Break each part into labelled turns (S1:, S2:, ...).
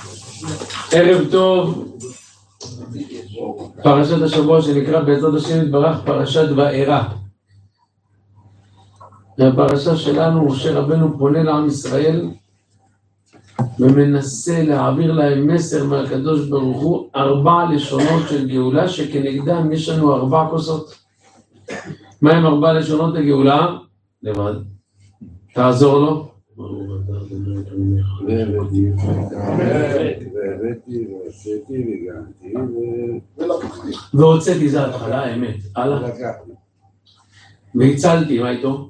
S1: ערב טוב, פרשת השבוע שנקרא בעזרת השם יתברך פרשת וארא. והפרשה שלנו, משה רבנו פונה לעם ישראל ומנסה להעביר להם מסר מהקדוש ברוך הוא 4 לשונות של גאולה שכנגדם יש לנו 4 כוסות. מה הם 4 לשונות הגאולה? לבד. תעזור לו. והוצאתי, זה התחלה, האמת. הלאה. והצלתי, מה איתו?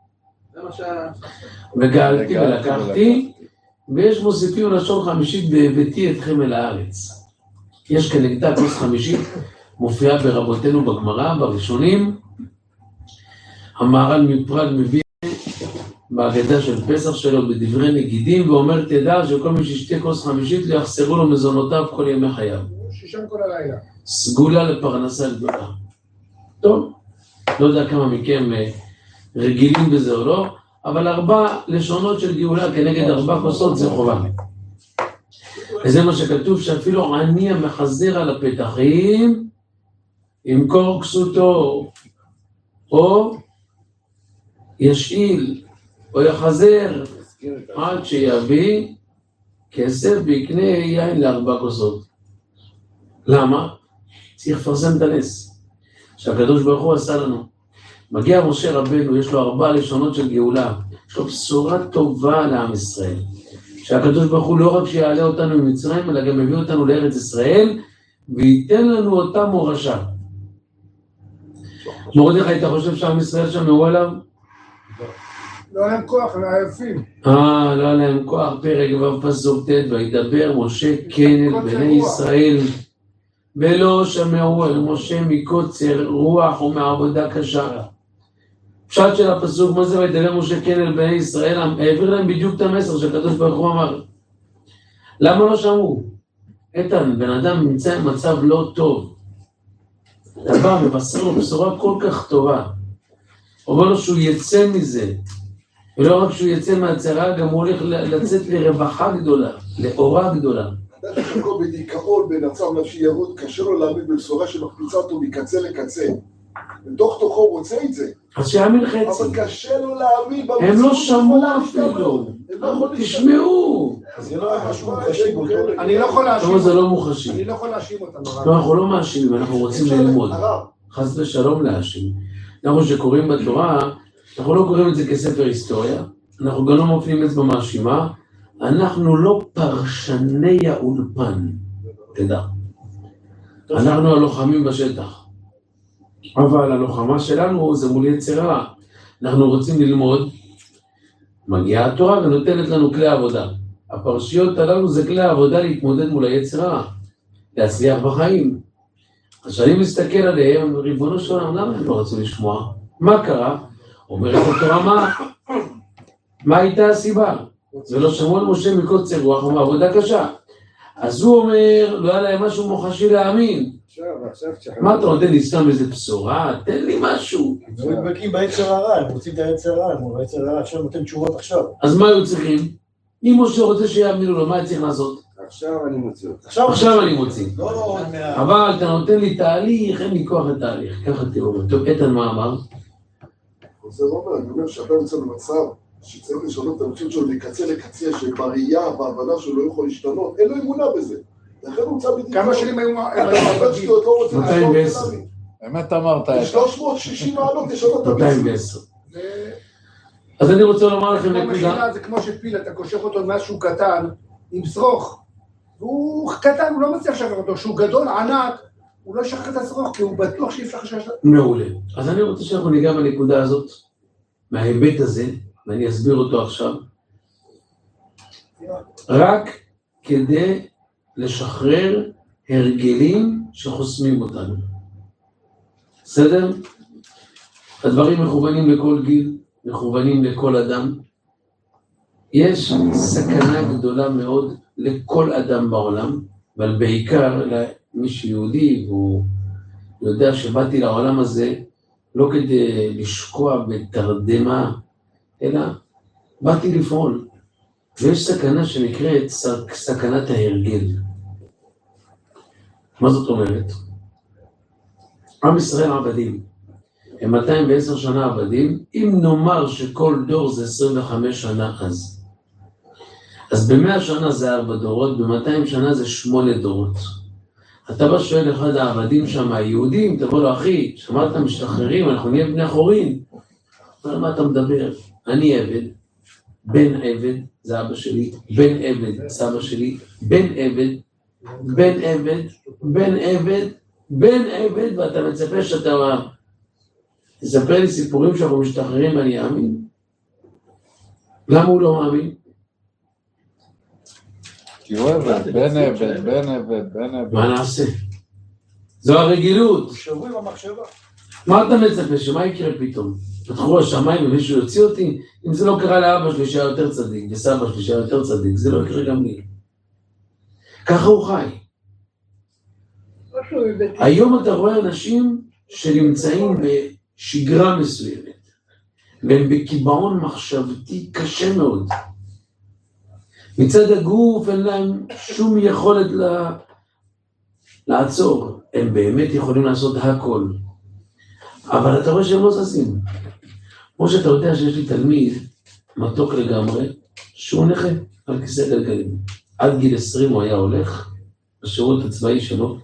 S1: וגאלתי ולקחתי, ויש מוסיפים לשון חמישית והבאתי אתכם אל הארץ. יש כנגדה כוס חמישית, מופיעה ברבותינו בגמרא, בראשונים. המהר"ל מפראג מביא בהגדה של פסח שלו בדברי נגידים, ואומר תדע שכל מי שישתה כוס חמישית לא יחסרו לו מזונותיו כל ימי חייו.
S2: שישן כל הלילה.
S1: סגולה לפרנסה גדולה. טוב, לא יודע כמה מכם רגילים בזה או לא, אבל 4 לשונות של גאולה כנגד 4 כוסות זה חובה. וזה מה שכתוב, שאפילו עני המחזר על הפתחים, ימכור כסותו, או ישאיל, או יחזר, עד שיביא כסף ויקנה יין ל4 כוסות. למה? צריך לפרסם את הנס שהקדוש ברוך הוא עשה לנו. מגיע משה רבנו, יש לו 4 לשונות של גאולה, יש לו בשורה טובה לעם ישראל, שהקדוש ברוך הוא לא רק שיעלה אותנו ממצרים, אלא גם מביא אותנו לארץ ישראל, וייתן לנו אותה מורשה. מרדכי, אתה חושב שעם ישראל שם יראו עליו?
S2: לא היה להם כוח, הם עייפים.
S1: לא היה להם כוח, פרק ופסוק ט' וידבר משה כן אל בני ישראל, ולא שמעו אל משה מקוצר רוח ומעבודה קשה. פשט של הפסוק, מה זה וידבר משה כן אל בני ישראל? העביר להם בדיוק את המסר שהקדוש ברוך הוא אמר. למה לא שמעו? איתן, בן אדם נמצא במצב לא טוב, אתה בא מבשר לו בשורה כל כך טובה, אומר לו שהוא יצא מזה, ולא רק שהוא יצא מהצרה, גם הוא הולך לצאת לרווחה גדולה, לאורה גדולה.
S3: אדם שחלקו בדיכאון, במצב נפשי ירוד, קשה לו להאמין בבשורה שמחפיצה אותו מקצה לקצה. בתוך תוכו הוא רוצה את זה.
S1: אז שיאמין חצי.
S3: אבל קשה לו להאמין.
S1: הם לא שמעו אפילו. תשמעו.
S3: זה לא משהו מוחשי.
S2: אני לא יכול להאשים.
S1: זה לא מוחשי.
S2: אני לא יכול להאשים אותם.
S1: לא, אנחנו לא מאשימים, אנחנו רוצים ללמוד. חס ושלום להאשים. אנחנו שקוראים בתורה, אנחנו לא קוראים את זה כספר היסטוריה, אנחנו גם לא מפנים אצבע מאשימה, אנחנו לא פרשני האולפן, תדע. אנחנו הלוחמים בשטח. אבל הלוחמה שלנו זה מול יצר הרע. אנחנו רוצים ללמוד, מגיעה התורה ונותנת לנו כלי עבודה. הפרשיות הללו זה כלי עבודה להתמודד מול היצר הרע, להצליח בחיים. אז כשאני מסתכל עליהם, ריבונו של עולם, למה הם לא רצו לשמוע? מה קרה? אומרת התורה, מה הייתה הסיבה? ולא שמעו על משה מקוצר רוח ומעבודה קשה. אז הוא אומר, לא היה להם משהו מוחשי להאמין. מה אתה נותן לי סתם איזה בשורה? תן לי משהו.
S4: הם מתבקים ביצר הרע, הם רוצים את היצר הרע, היצר הרע עכשיו נותן תשובות עכשיו.
S1: אז מה היו צריכים? אם משה רוצה שיאמינו לו, מה צריך לעשות?
S3: עכשיו אני מוציא.
S1: עכשיו אני מוציא. אבל אתה נותן לי תהליך, אין לי כוח לתהליך. ככה תראו. טוב, איתן מה אמר?
S3: זה לא אומר, אני אומר שאתה נמצא במצב שצריך לשנות את המציאות שלו מקצה לקצה, שבראייה, בהבנה שהוא לא יכול להשתנות, אין לו אמונה בזה. לכן הוא נמצא בדיוק.
S2: כמה שנים היו...
S1: אתה 210.
S5: באמת אמרת.
S3: 360 מעלות לשנות את המציאות.
S1: 210. אז אני רוצה לומר לכם נקודה.
S2: זה כמו שפיל, אתה קושך אותו משהו קטן, עם שרוך. והוא קטן, הוא לא מצליח לשחרר אותו. שהוא גדול, ענק, הוא לא ישחרר את השרוך, כי הוא בטוח שאי אפשר לשחרר.
S1: מעולה. אז אני רוצה שאנחנו ניגע בנקודה הזאת, מההיבט הזה, ואני אסביר אותו עכשיו. רק כדי לשחרר הרגלים שחוסמים אותנו. בסדר? הדברים מכוונים לכל גיל, מכוונים לכל אדם. יש סכנה גדולה מאוד לכל אדם בעולם, אבל בעיקר למי שיהודי, והוא יודע שבאתי לעולם הזה לא כדי לשקוע בתרדמה, אלא באתי לפעול. ויש סכנה שנקראת סכנת ההרגל. מה זאת אומרת? עם ישראל עבדים. הם 210 שנה עבדים, אם נאמר שכל דור זה 25 שנה אז ב100 שנה זה 4 דורות, ב200 שנה זה 8 דורות. אתה בא שואל אחד העבדים שם, היהודים, תבוא לו, אחי, שמעת משתחררים, אנחנו נהיה בני חורין. על מה אתה מדבר? אני עבד, בן עבד, זה אבא שלי, בן עבד, סבא שלי, בן עבד, בן עבד, בן עבד, בן עבד, ואתה מצפה שאתה תספר לי סיפורים שאנחנו משתחררים ואני אאמין? למה הוא לא מאמין?
S5: כי הוא עבד, בן עבד, בן עבד, בן עבד.
S1: מה נעשה? זו הרגילות.
S4: שבוי במחשבה.
S1: מה אתה מצפה? שמה יקרה פתאום? פתחו השמיים ומישהו יוציא אותי? אם זה לא קרה לאבא שלי שהיה יותר צדיק, וסבא שלי שהיה יותר צדיק, זה לא יקרה גם לי. ככה הוא חי. היום אתה רואה אנשים שנמצאים בשגרה מסוימת, והם בקיבעון מחשבתי קשה מאוד. מצד הגוף אין להם שום יכולת לעצור. הם באמת יכולים לעשות הכל. אבל אתה רואה שהם לא זזים. כמו שאתה יודע שיש לי תלמיד מתוק לגמרי, שהוא נכה על כיסא גלגלים. עד גיל 20 הוא היה הולך, בשירות הצבאי שלו.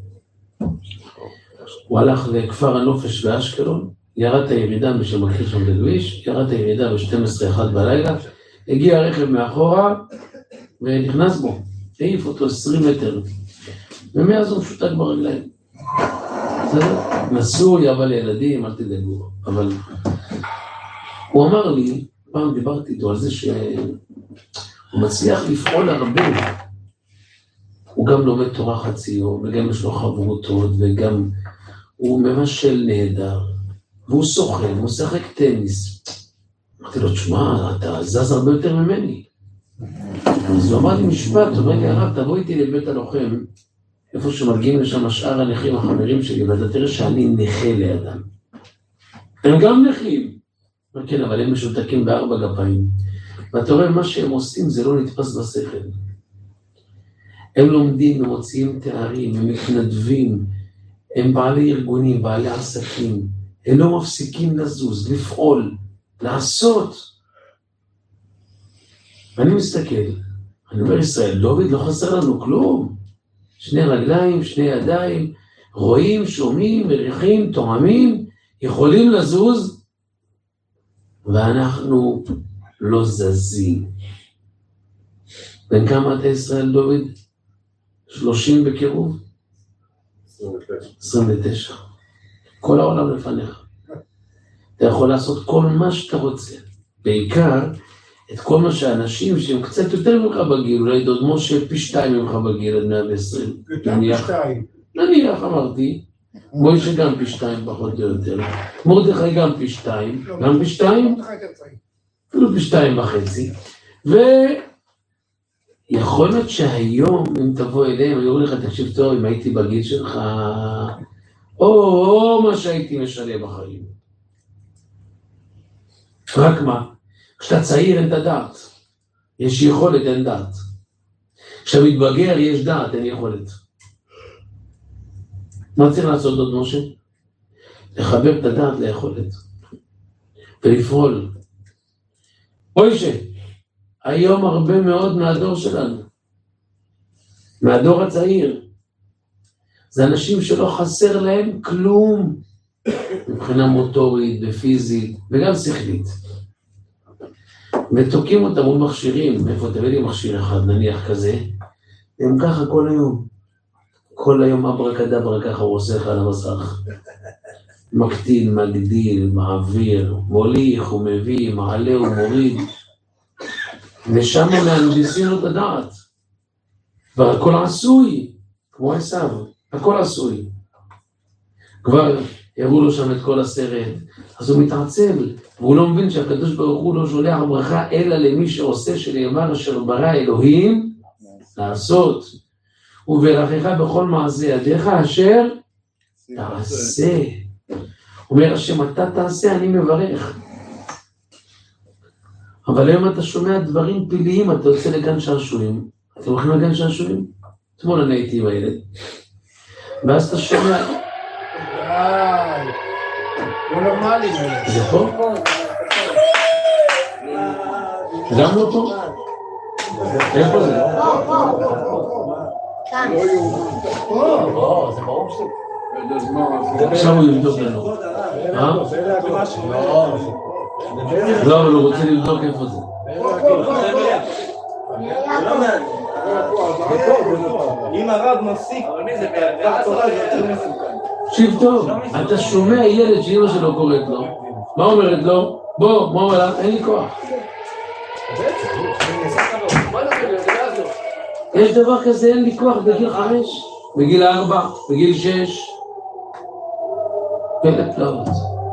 S1: הוא הלך לכפר הנופש באשקלון, ירד את הירידה בשם מכיר שם בכביש, ירד את הירידה ב-12:01 בלילה, הגיע הרכב מאחורה ונכנס בו, העיף אותו 20 מטר. ומאז הוא משותק ברגליים. בסדר? נשוי, אבל לילדים, אל תדאגו. אבל הוא אמר לי, פעם דיברתי איתו על זה שהוא מצליח לפעול הרבה. הוא גם לומד תורה חצי יום, וגם יש לו חברותות, וגם הוא מבשל נהדר. והוא סוכן, הוא שחק טניס. אמרתי לו, תשמע, אתה זז הרבה יותר ממני. אז הוא אמר לי משפט, הוא אומר לי, הרב, תבוא איתי לבית הלוחם, איפה שמגיעים לשם השאר הנכים החברים שלי, ואתה תראה שאני נכה לידם. הם גם נכים. כן, אבל הם משותקים ב4 גפיים. ואתה רואה, מה שהם עושים זה לא נתפס בשכל. הם לומדים, הם מוציאים תארים, הם מתנדבים, הם בעלי ארגונים, בעלי עסקים. הם לא מפסיקים לזוז, לפעול, לעשות. ואני מסתכל, אני אומר, ישראל, דוד, לא חסר לנו כלום. 2 רגליים, 2 ידיים, רואים, שומעים, מריחים, תואמים, יכולים לזוז, ואנחנו לא זזים. בן כמה אתה ישראל, דוד? 30 בקירוב? 29. כל העולם לפניך. אתה יכול לעשות כל מה שאתה רוצה. בעיקר, את כל מה שאנשים שהם קצת יותר ממך בגיל, אולי דוד משה פי 2 ממך בגיל עד 120.
S2: יותר פי 2.
S1: נניח, אמרתי, מוישה גם פי 2 פחות או יותר. מרדכי גם פי 2. גם פי 2? אפילו פי 2.5. ויכול להיות שהיום, אם תבוא אליהם, אני אומר לך, תקשיב טוב, אם הייתי בגיל שלך, או מה שהייתי משנה בחיים. רק מה? כשאתה צעיר אין את הדעת. יש יכולת, אין דעת. כשאתה מתבגר יש דעת, אין יכולת. מה צריך לעשות עוד משה? לחבר את הדעת ליכולת. ולפעול. משה, היום הרבה מאוד מהדור שלנו, מהדור הצעיר, זה אנשים שלא חסר להם כלום, מבחינה מוטורית ופיזית וגם שכלית. ותוקים אותם מול מכשירים, איפה תביא לי מכשיר אחד נניח כזה, הם ככה כל היום אברקדברה ככה הוא עושה לך על המסך. מקטין, מגדיל, מעביר, מוליך ומביא, מעלה ומוריד. ושם מהנדסים לו את הדעת. והכל עשוי, כמו עשיו, הכל עשוי. כבר הראו לו שם את כל הסרט, אז הוא מתעצב, והוא לא מבין שהקדוש ברוך הוא לא שולח ברכה אלא למי שעושה שנאמר אשר ברא אלוהים לעשות. וברכך בכל מעשה ידיך אשר תעשה. אומר השם, אתה תעשה, אני מברך. אבל היום אתה שומע דברים פליליים, אתה יוצא לגן שעשועים. אתם הולכים לגן שעשועים? אתמול אני הייתי עם הילד. ואז אתה שומע...
S2: לא נורמלי.
S1: זה פה? גם לא פה? איפה זה?
S4: זה ברור שזה.
S1: עכשיו הוא יבדוק לנו. לא, אבל הוא רוצה לבדוק איפה זה.
S6: אם הרב מפסיק,
S1: תקשיב טוב, אתה שומע ילד שאמא שלו קוראת לו, מה אומרת לו? בוא, מה אומר לה? אין לי כוח. יש דבר כזה, אין לי כוח בגיל 5, בגיל 4, בגיל 6. פלא פלאות.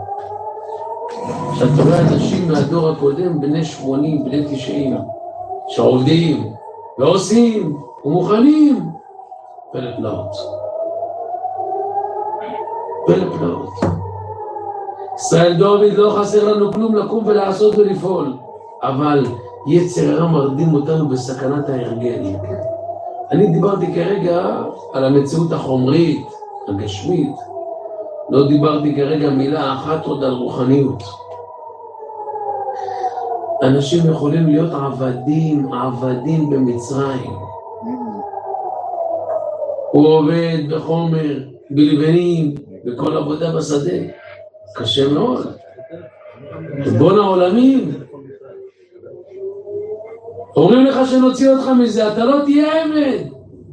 S1: שאתה רואה אנשים מהדור הקודם, בני 80, בני 90, שעובדים ועושים ומוכנים. פלא פלאות. פלא פלאות. ישראל דוד לא חסר לנו כלום לקום ולעשות ולפעול, אבל יצר הרע מרדים אותנו בסכנת ההרגל. אני דיברתי כרגע על המציאות החומרית, הגשמית. לא דיברתי כרגע מילה אחת עוד על רוחניות. אנשים יכולים להיות עבדים במצרים. הוא עובד בחומר, בלבנים, בכל עבודה בשדה. קשה מאוד. בון העולמים. אומרים לך שנוציא אותך מזה, אתה לא תהיה עבד.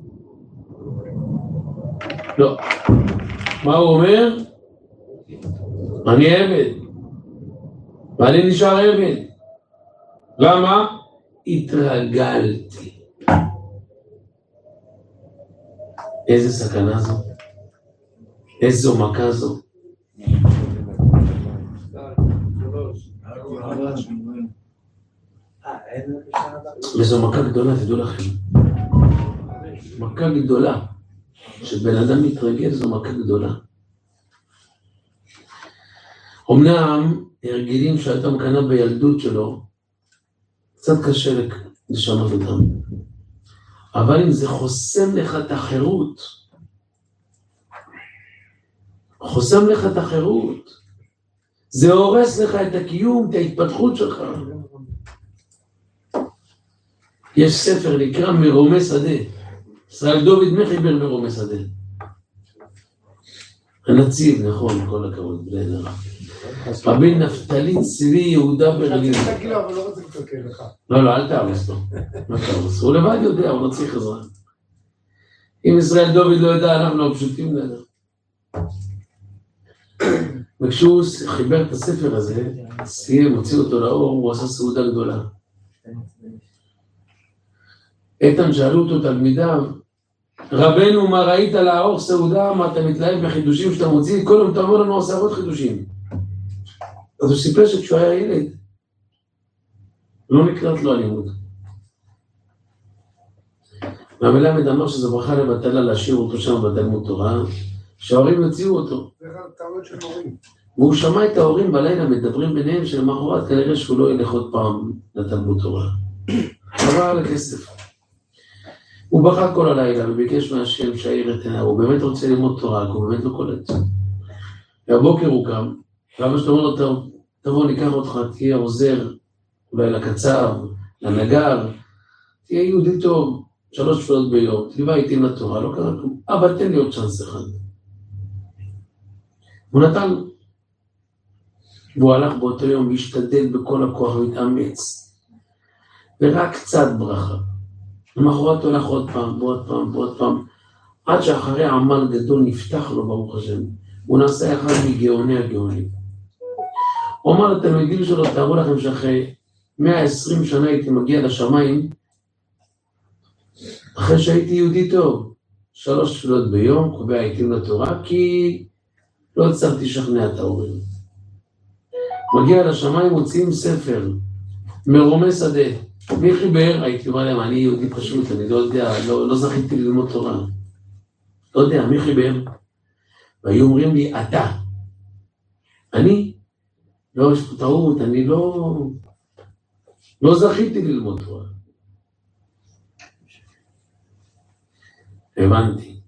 S1: לא. מה הוא אומר? אני עבד. ואני נשאר עבד. למה? התרגלתי. איזה סכנה זו? איזו מכה זו? וזו מכה גדולה, תדעו לכם. מכה גדולה. שבן אדם מתרגל זו מכה גדולה. אמנם הרגלים שאדם קנה בילדות שלו, קצת קשה לשנות אותם. אבל אם זה חוסם לך את החירות, חוסם לך את החירות, זה הורס לך את הקיום, את ההתפתחות שלך. יש ספר נקרא מרומי שדה. ישראל דוד חיבר מרומי שדה. הנציב, נכון, כל הכבוד, בלי נראה. רבי נפתלי צבי יהודה ברלין.
S2: תגיד לו, אבל לא רוצה לקלקל לך.
S1: לא, אל תהרוס לו. מה תהרוס? הוא לבד יודע, הוא לא צריך עזרה. אם ישראל דוד לא יודע, אנחנו לא פשוטים לדעת. וכשהוא חיבר את הספר הזה, סיים, הוציא אותו לאור, הוא עשה סעודה גדולה. איתן שאלו אותו תלמידיו, רבנו, מה ראית לערוך סעודה, מה אתה מתלהב בחידושים שאתה מוציא? כל יום אתה אומר לנו עושה עוד חידושים. אז הוא סיפר שכשהוא היה ילד, לא נקראת לו הלימוד. והמלמד אמר שזו ברכה לבטלה להשאיר אותו שם בתלמוד תורה, שההורים יוציאו אותו.
S2: זה טעויות של הורים.
S1: והוא שמע את ההורים בלילה מדברים ביניהם שלמחרת כנראה שהוא לא ילך עוד פעם לתלמוד תורה. עבר על הכסף. הוא בכה כל הלילה וביקש מהשם שיעיר את עיניו, הוא באמת רוצה ללמוד תורה, הוא באמת לא קולט. והבוקר הוא קם, ואבא שלו אומר לו, תבוא ניקח אותך, תהיה עוזר, אולי לקצב, לנגר, תהיה יהודי טוב, 3 תפילות ביום, תלווה איתי לתורה, לא קרה כלום. אבא, תן לי עוד צ'אנס אחד. הוא נתן, והוא הלך באותו יום להשתדל בכל הכוח והתאמץ, ורק קצת ברכה. למחרת הולך עוד פעם, עד שאחרי עמל גדול נפתח לו ברוך השם, הוא נעשה אחד מגאוני הגאונים. הוא אמר לתלמידים שלו, תארו לכם שאחרי 120 שנה הייתי מגיע לשמיים, אחרי שהייתי יהודי טוב, 3 תפילות ביום, קובע איתי לתורה, כי לא הצלחתי לשכנע את ההורים. מגיע לשמיים, מוציאים ספר, מרומי שדה. מי חיבר? הייתי אומר להם, אני יהודי פשוט, אני לא יודע, לא זכיתי ללמוד תורה. לא יודע, מי חיבר? והיו אומרים לי, אתה. אני? לא, יש פה טעות, אני לא... לא זכיתי ללמוד תורה. הבנתי.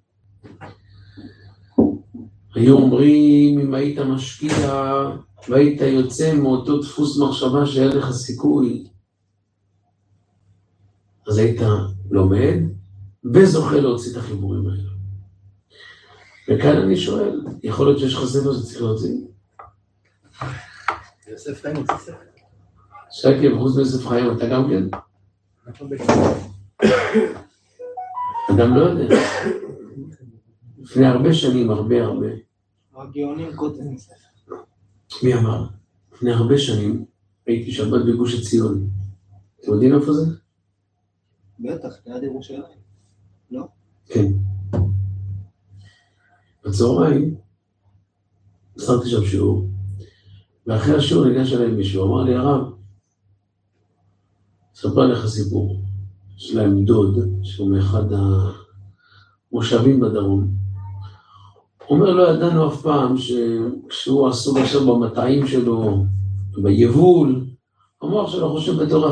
S1: היו אומרים, אם היית משקיע והיית יוצא מאותו דפוס מחשבה שהיה לך סיכוי, אז היית לומד וזוכה להוציא את החיבורים האלה. וכאן אני שואל, יכול להיות שיש לך ספר שצריך להוציא?
S6: יוסף חיים הוציא ספר.
S1: שקי, בחוץ ביוסף חיים, אתה גם כן? אדם לא יודע. לפני הרבה שנים, הרבה.
S6: הגאונים כותבים ספר.
S1: מי אמר? לפני הרבה שנים הייתי שבת בגוש עציון. אתם יודעים איפה זה?
S6: בטח, ליד ירושלים. לא?
S1: כן. בצהריים עשיתי שם שיעור, ואחרי השיעור ניגש אליי מישהו, אמר לי, הרב, ספר לך סיפור. יש להם דוד, שהוא מאחד המושבים בדרום. אומר, לא ידענו אף פעם שכשהוא עסוק עכשיו במטעים שלו, ביבול, המוח שלו חושב בתורה.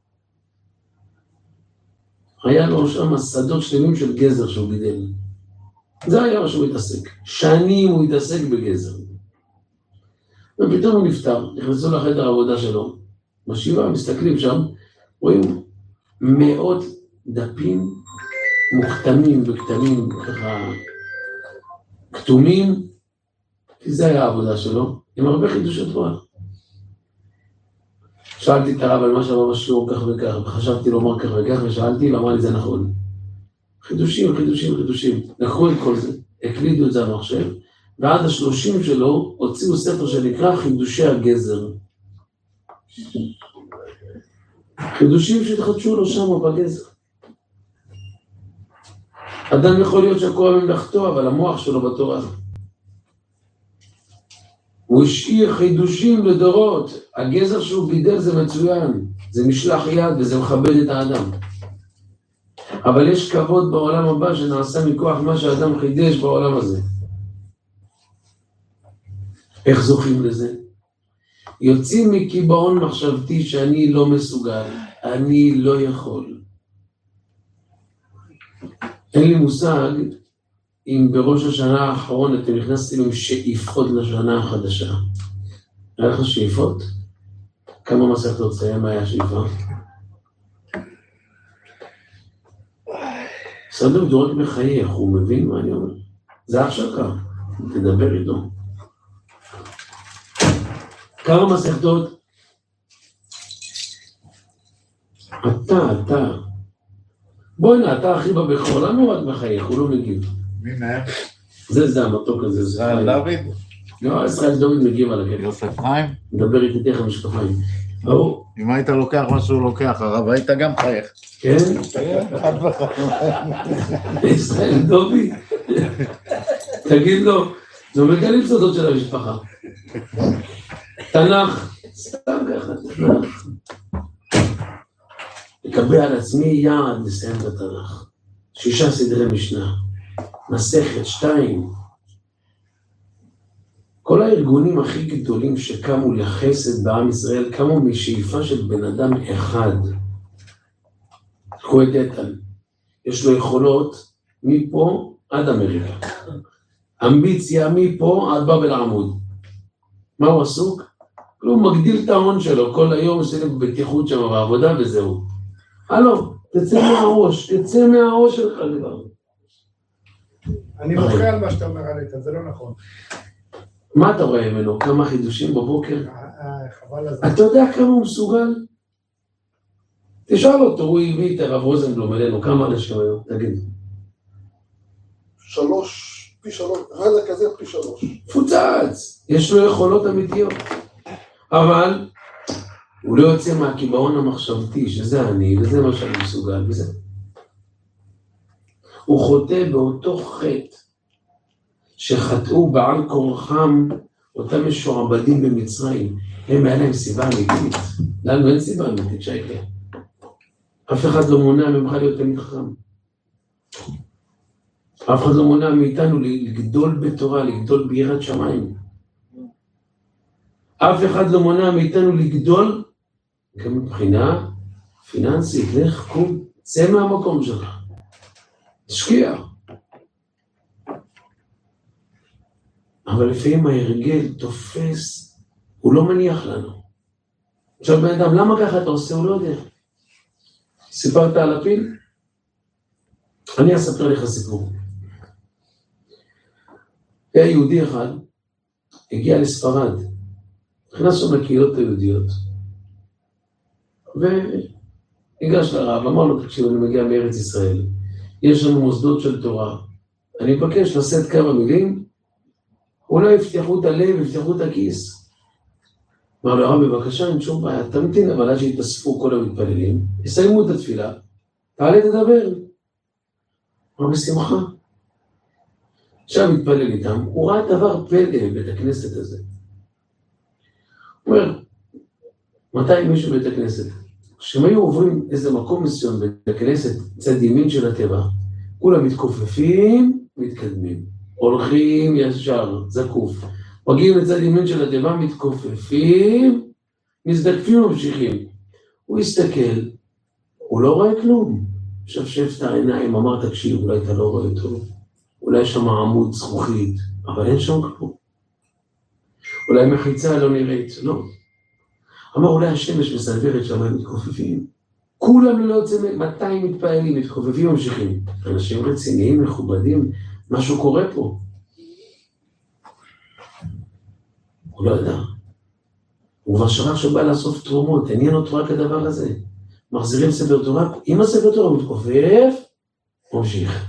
S1: היה לו שם שדות שלמים של גזר שהוא גידל. זה היה מה שהוא התעסק. שנים הוא התעסק בגזר. ופתאום הוא נפטר, נכנסו לחדר העבודה שלו. בשבעה מסתכלים שם, רואים מאות דפים מוכתמים וכתמים, ככה כתומים, כי זה היה העבודה שלו, עם הרבה חידושי תורה. שאלתי את הרב על מה שאמר בשיעור כך וכך, וחשבתי לומר כך וכך, ושאלתי, ואמר לי זה נכון. חידושים. לקחו את כל זה, הקלידו את זה במחשב, ועד 30 שלו הוציאו ספר שנקרא חידושי הגזר. חידושים שהתחדשו לו שם בגזר. אדם יכול להיות שהכל ממלכתו, אבל המוח שלו בתורה. הוא השאיר חידושים לדורות. הגזר שהוא גידל זה מצוין, זה משלח יד וזה מכבד את האדם. אבל יש כבוד בעולם הבא שנעשה מכוח מה שהאדם חידש בעולם הזה. איך זוכים לזה? יוצאים מקיבעון מחשבתי שאני לא מסוגל, אני לא יכול. אין לי מושג אם בראש השנה האחרון אתם נכנסתם עם שאיפות לשנה החדשה. היה לך שאיפות? כמה מסכתות תציין מה היה שאיפה? סדר דורק מחייך, הוא מבין מה אני אומר? זה אח שלך, תדבר איתו. כמה מסכתות? אתה. בואי נה, אתה הכי בבכור, למה הוא רק מחייך? הוא לא מגיב.
S5: מי מהם?
S1: זה המתוק הזה.
S5: ישראל דוד?
S1: לא, ישראל דוד מגיב על הקטע.
S5: יוסף חיים?
S1: מדבר איתי תכף משקפיים.
S5: אם היית לוקח מה שהוא לוקח, הרב, היית גם חייך.
S1: כן?
S5: חד וחד.
S1: ישראל דוד? תגיד לו, זה מגלים סודות של המשפחה. תנ"ך, סתם ככה, תנ"ך. לקבל על עצמי יעד לסיים את התנ"ך. 6 סדרי משנה, מסכת 2. כל הארגונים הכי גדולים שקמו לחסד בעם ישראל, קמו משאיפה של בן אדם אחד. תקחו את איתן, יש לו יכולות מפה עד אמריקה. אמביציה מפה עד בבל עמוד. מה הוא עסוק? הוא מגדיל את ההון שלו, כל היום עושה בבטיחות שם בעבודה וזהו. הלו, תצא מהראש שלך דבר.
S2: אני מוחה על מה שאתה אומר עליך, זה לא נכון.
S1: מה אתה רואה ממנו? כמה חידושים בבוקר?
S2: חבל על זה.
S1: אתה יודע כמה הוא מסוגל? תשאל אותו, הוא הביא את הרב רוזנבלום אלינו, כמה אנשים היום? תגיד.
S3: 3, פי 3, רדה כזה פי 3.
S1: פוצץ, יש לו יכולות אמיתיות. אבל הוא לא יוצא מהקיבעון המחשבתי, שזה אני, וזה מה שאני מסוגל, וזה. הוא חוטא באותו חטא, שחטאו בעל כורחם אותם משועבדים במצרים. הם היה להם סיבה אמיתית. לנו אין סיבה אמיתית, שייקה. אף אחד לא מונע ממך להיות תלמיד חכם. אף אחד לא מונע מאיתנו לגדול בתורה, לגדול ביראת שמיים. אף אחד לא מונע מאיתנו לגדול גם מבחינה פיננסית, לך, קום, צא מהמקום שלך, תשקיע. אבל לפעמים ההרגל תופס, הוא לא מניח לנו. עכשיו בן אדם, למה ככה אתה עושה? הוא לא יודע. סיפרת על הפיל? אני אספר לך סיפור. היה יהודי אחד, הגיע לספרד, נכנס שם לקהילות היהודיות, וניגש לרב, אמר לו, תקשיב, אני מגיע מארץ ישראל, יש לנו מוסדות של תורה, אני מבקש לשאת כמה מילים, אולי יפתחו את הלב, יפתחו את הכיס. אמר לו, הרב, בבקשה, אין שום בעיה, תמתין, אבל עד שיתאספו כל המתפללים, יסיימו את התפילה, תעלה תדבר. אמר בשמחה. עכשיו מתפלל איתם, הוא ראה דבר פלא בבית הכנסת הזה. הוא אומר, מתי מישהו בבית הכנסת? כשהם היו עוברים איזה מקום מסוים בבית הכנסת, צד ימין של הטבע, כולם מתכופפים, מתקדמים. הולכים ישר, זקוף. מגיעים לצד ימין של הטבע, מתכופפים, מזדקפים וממשיכים. הוא הסתכל, הוא לא רואה כלום. שפשף את העיניים, אמר, תקשיב, אולי אתה לא רואה אותו. אולי שם עמוד זכוכית, אבל אין שם כלום. אולי מחיצה לא נראית, לא. אמר, אולי השמש מסנוורת שם, הם מתכופפים. כולם לא יוצאים, 200 מתפעלים, מתכופפים וממשיכים. אנשים רציניים, מכובדים, משהו קורה פה. הוא לא יודע. הוא בשעה שבא לאסוף תרומות, עניין אותו רק הדבר הזה. מחזירים ספר תורה, אם הספר תורה מתכופף, ממשיך.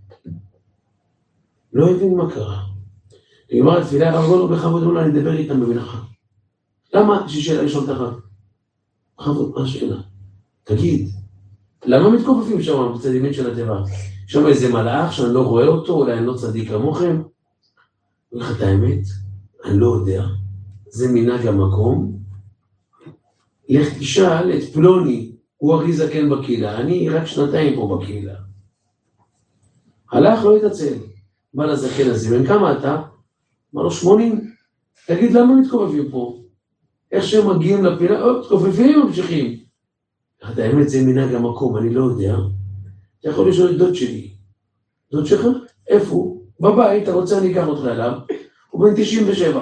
S1: לא הבין מה קרה. נגמר התפילה, הרב גולו בכבוד אולי אני אדבר איתם במנחה. למה? שאלה לשאול אותך. בכבוד, מה השאלה? תגיד, למה מתכופפים שם בצד ימין של הטבע? שם איזה מלאך שאני לא רואה אותו, אולי אני לא צדיק כמוכם? אומר לך את האמת, אני לא יודע. זה מנהג המקום. לך תשאל את פלוני, הוא הכי זקן בקהילה, אני רק 2 פה בקהילה. הלך לא התעצל. בא לזקן הזה, בן כמה אתה? אמר לו 80. תגיד, למה מתכופפים פה? איך שהם מגיעים לפינה, מתכופפים וממשיכים. את האמת זה מנהג המקום, אני לא יודע. אתה יכול לשאול את דוד שלי. דוד שלך? איפה הוא? בבית, אתה רוצה אני אקח אותך אליו. הוא בן 97.